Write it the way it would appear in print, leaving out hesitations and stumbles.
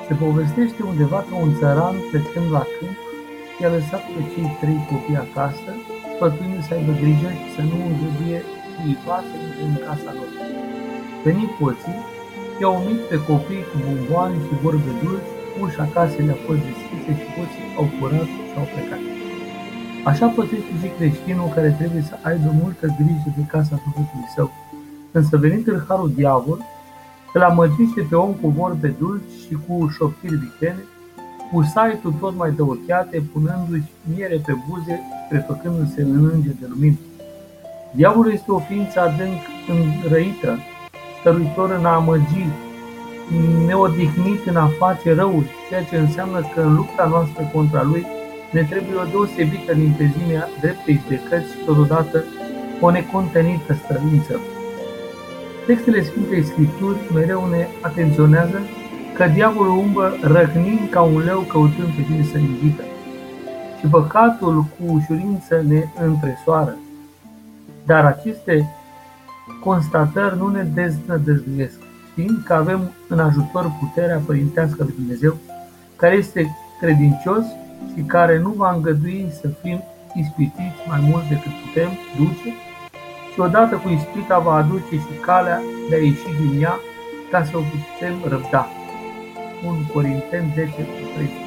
Se povestește undeva că un țăran, plecând la câmp, i-a lăsat pe cei 3 copii acasă, sfătuindu-i să aibă grijă și să nu îngăduie cuiva să intre în casa lor. Veni hoții, i-au umit pe copii cu bomboane și vorbe dulci, ușa casei le-a fost deschisă și hoții au furat și au plecat. Așa pățește și creștinul care trebuie să aibă multă grijă de casa sufletului său. Însă venit în harul diavol, îl amăgește pe om cu vorbe dulci și cu șoptiri viclene, cu saitul tot mai dăocheate, punându-și miere pe buze, prefăcându-se în înger de lumină. Diavolul este o ființă adânc înrăită, stăruitor în a amăgi, neodihnit în a face răul, ceea ce înseamnă că în lupta noastră contra lui ne trebuie o deosebită limpezime a dreptei judecăți și totodată o necontenită stăruință. Textele Sfintei Scripturi mereu ne atenționează că diavolul umblă răcnind ca un leu căutând pe cine să invită și păcatul cu ușurință ne întresoară. Dar aceste constatări nu ne deznădăjduiesc, știind că avem în ajutor puterea părintească lui Dumnezeu, care este credincios și care nu va îngădui să fim ispitiți mai mult decât putem duce, și odată cu ispita va aduce și calea de a ieși din ea ca să o putem răbda. 1 Corinteni 10:13